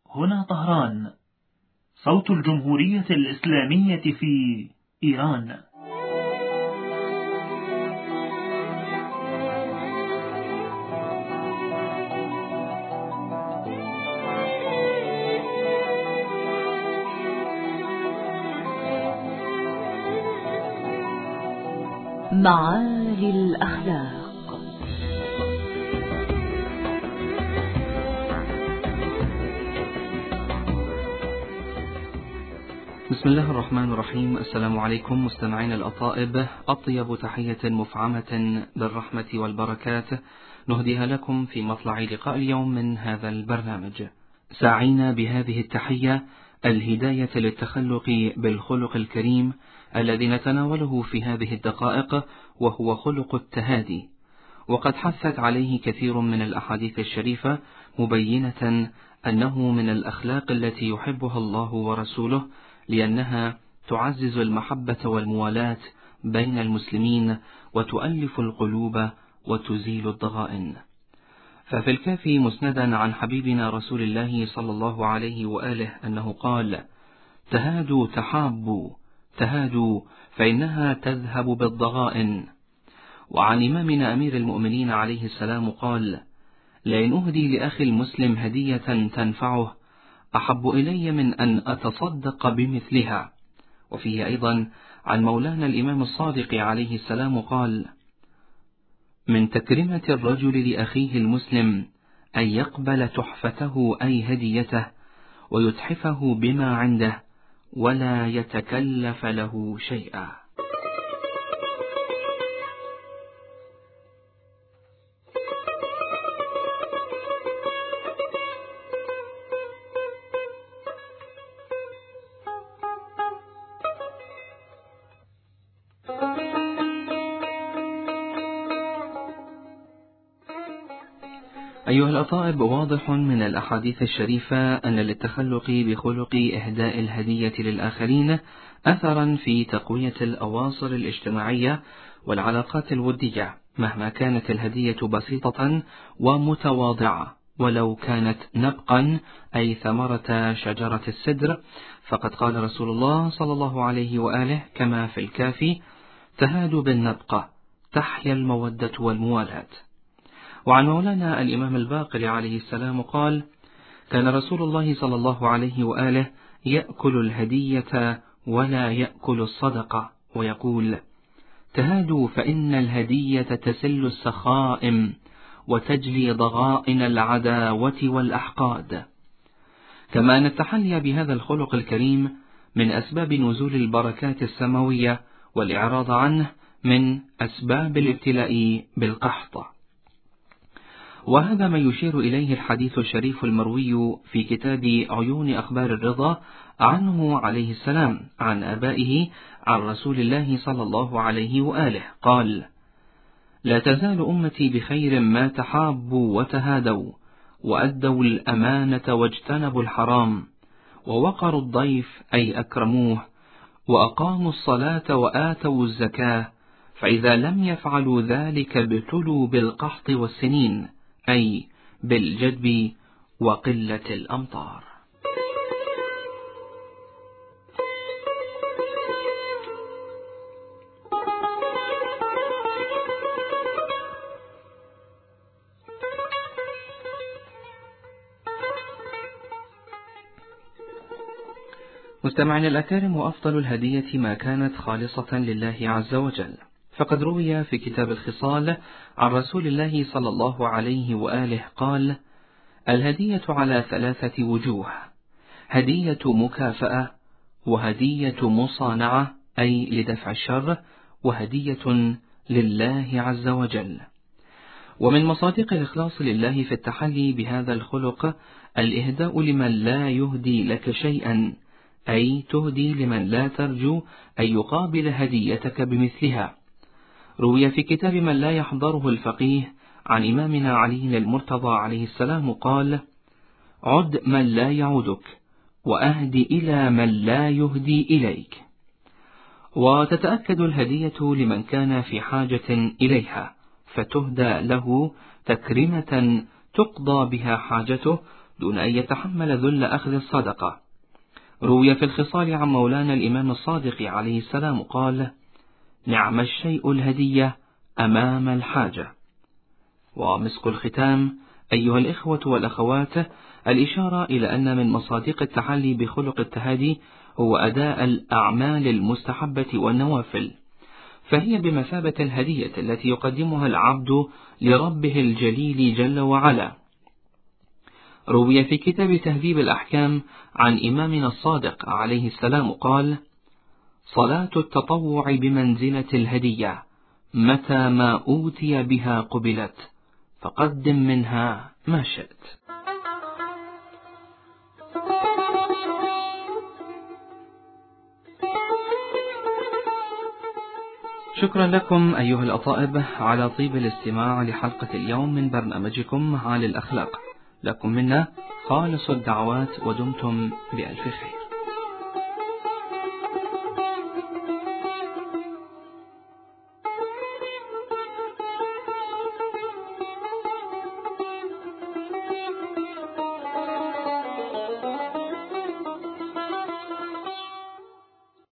هنا طهران، صوت الجمهورية الإسلامية في إيران. معالي الأخلاق. بسم الله الرحمن الرحيم. السلام عليكم مستمعين الأطائب، أطيب تحية مفعمة بالرحمة والبركات نهديها لكم في مطلع لقاء اليوم من هذا البرنامج، ساعين بهذه التحية الهداية للتخلق بالخلق الكريم الذي نتناوله في هذه الدقائق، وهو خلق التهادي، وقد حثت عليه كثير من الأحاديث الشريفة مبينة أنه من الأخلاق التي يحبها الله ورسوله، لأنها تعزز المحبة والموالاة بين المسلمين وتؤلف القلوب وتزيل الضغائن. ففي الكافي مسندا عن حبيبنا رسول الله صلى الله عليه وآله أنه قال: تهادوا تحابوا، تهادوا فإنها تذهب بالضغائن. وعن إمامنا أمير المؤمنين عليه السلام قال: لئن أهدي لأخي المسلم هدية تنفعه أحب إلي من أن أتصدق بمثلها. وفيه أيضا عن مولانا الإمام الصادق عليه السلام قال: من تكريمة الرجل لأخيه المسلم أن يقبل تحفته أي هديته ويتحفه بما عنده ولا يتكلف له شيئا. أيها الأطائب، واضح من الأحاديث الشريفة أن للتخلق بخلق إهداء الهدية للآخرين أثرا في تقوية الأواصر الاجتماعية والعلاقات الودية، مهما كانت الهدية بسيطة ومتواضعة، ولو كانت نبقا أي ثمرة شجرة السدر. فقد قال رسول الله صلى الله عليه وآله كما في الكافي: تهادوا بالنبقة تحيا المودة والموالاة. وعن مولانا الإمام الباقر عليه السلام قال: كان رسول الله صلى الله عليه وآله يأكل الهدية ولا يأكل الصدقة، ويقول: تهادوا فإن الهدية تسل السخائم وتجلي ضغائن العداوة والأحقاد. كما أن التحلي بهذا الخلق الكريم من أسباب نزول البركات السماوية، والإعراض عنه من أسباب الابتلاء بالقحط. وهذا ما يشير إليه الحديث الشريف المروي في كتاب عيون أخبار الرضا عنه عليه السلام عن آبائه عن رسول الله صلى الله عليه وآله قال: لا تزال أمتي بخير ما تحابوا وتهادوا، وأدوا الأمانة واجتنبوا الحرام، ووقروا الضيف أي أكرموه، وأقاموا الصلاة وآتوا الزكاة، فإذا لم يفعلوا ذلك ابتلوا بالقحط والسنين، أي بالجدب وقلة الأمطار. مستمعين الأكارم، وأفضل الهدية ما كانت خالصة لله عز وجل، فقد روي في كتاب الخصال عن رسول الله صلى الله عليه وآله قال: الهدية على 3 وجوه: هدية مكافأة، وهدية مصانعة أي لدفع الشر، وهدية لله عز وجل. ومن مصادق الإخلاص لله في التحلي بهذا الخلق الإهداء لمن لا يهدي لك شيئا، أي تهدي لمن لا ترجو أن يقابل هديتك بمثلها. روي في كتاب من لا يحضره الفقيه عن إمامنا علي المرتضى عليه السلام قال: عد من لا يعودك، وأهدي إلى من لا يهدي إليك. وتتأكد الهدية لمن كان في حاجة إليها، فتهدى له تكرمة تقضى بها حاجته دون أن يتحمل ذل أخذ الصدقة. روي في الخصال عن مولانا الإمام الصادق عليه السلام قال: نعم الشيء الهدية أمام الحاجة. ومسك الختام أيها الإخوة والأخوات، الإشارة إلى أن من مصادق التحلي بخلق التهادي هو أداء الأعمال المستحبة والنوافل، فهي بمثابة الهدية التي يقدمها العبد لربه الجليل جل وعلا. روي في كتاب تهذيب الأحكام عن إمامنا الصادق عليه السلام قال: صلاة التطوع بمنزلة الهدية، متى ما أوتي بها قبلت، فقدم منها ما شئت. شكرا لكم أيها الأطائب على طيب الاستماع لحلقة اليوم من برنامجكم معالي الأخلاق. لكم منا خالص الدعوات، ودمتم بألف خير.